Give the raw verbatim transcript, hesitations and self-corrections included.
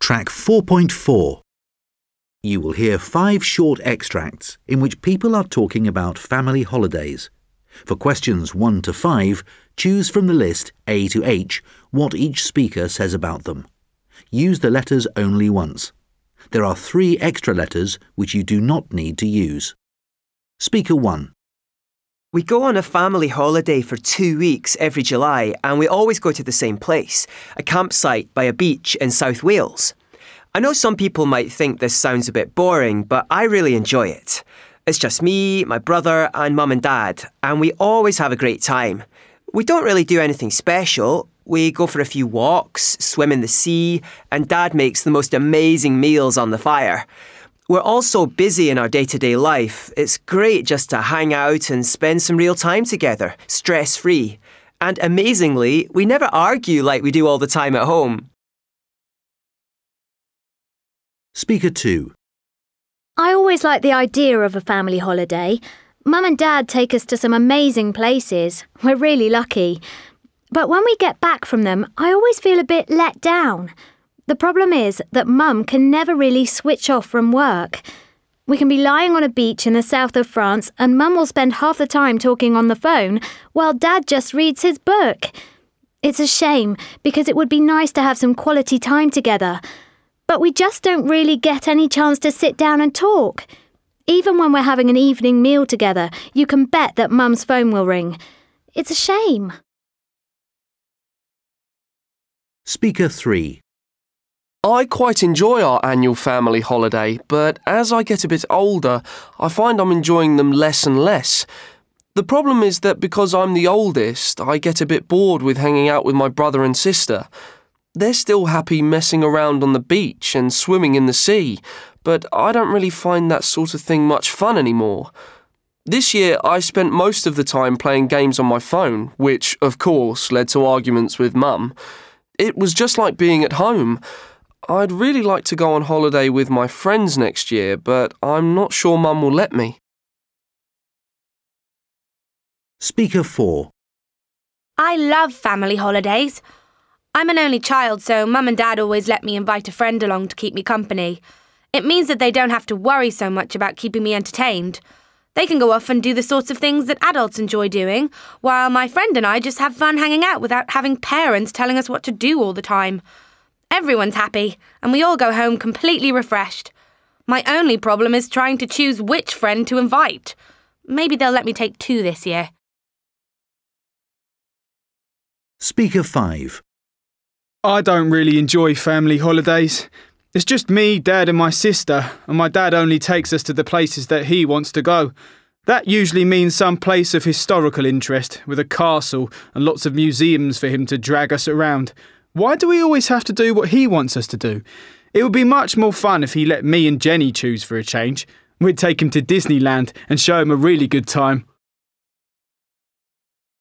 Track four point four. You will hear five short extracts in which people are talking about family holidays. For questions one to five, choose from the list A to H what each speaker says about them. Use the letters only once. There are three extra letters which you do not need to use. Speaker one. We go on a family holiday for two weeks every July and we always go to the same place, a campsite by a beach in South Wales. I know some people might think this sounds a bit boring, but I really enjoy it. It's just me, my brother and mum and dad, and we always have a great time. We don't really do anything special. We go for a few walks, swim in the sea, and Dad makes the most amazing meals on the fire. We're all so busy in our day-to-day life, it's great just to hang out and spend some real time together, stress-free. And amazingly, we never argue like we do all the time at home. Speaker two. I always like the idea of a family holiday. Mum and Dad take us to some amazing places. We're really lucky. But when we get back from them, I always feel a bit let down. The problem is that Mum can never really switch off from work. We can be lying on a beach in the south of France and Mum will spend half the time talking on the phone while Dad just reads his book. It's a shame because it would be nice to have some quality time together. But we just don't really get any chance to sit down and talk. Even when we're having an evening meal together, you can bet that Mum's phone will ring. It's a shame. Speaker three. I quite enjoy our annual family holiday, but as I get a bit older, I find I'm enjoying them less and less. The problem is that because I'm the oldest, I get a bit bored with hanging out with my brother and sister. They're still happy messing around on the beach and swimming in the sea, but I don't really find that sort of thing much fun anymore. This year, I spent most of the time playing games on my phone, which, of course, led to arguments with Mum. It was just like being at home. I'd really like to go on holiday with my friends next year, but I'm not sure Mum will let me. Speaker four. I love family holidays. I'm an only child, so Mum and Dad always let me invite a friend along to keep me company. It means that they don't have to worry so much about keeping me entertained. They can go off and do the sorts of things that adults enjoy doing, while my friend and I just have fun hanging out without having parents telling us what to do all the time. Everyone's happy, and we all go home completely refreshed. My only problem is trying to choose which friend to invite. Maybe they'll let me take two this year. Speaker five. I don't really enjoy family holidays. It's just me, Dad and my sister, and my dad only takes us to the places that he wants to go. That usually means some place of historical interest, with a castle and lots of museums for him to drag us around. Why do we always have to do what he wants us to do? It would be much more fun if he let me and Jenny choose for a change. We'd take him to Disneyland and show him a really good time.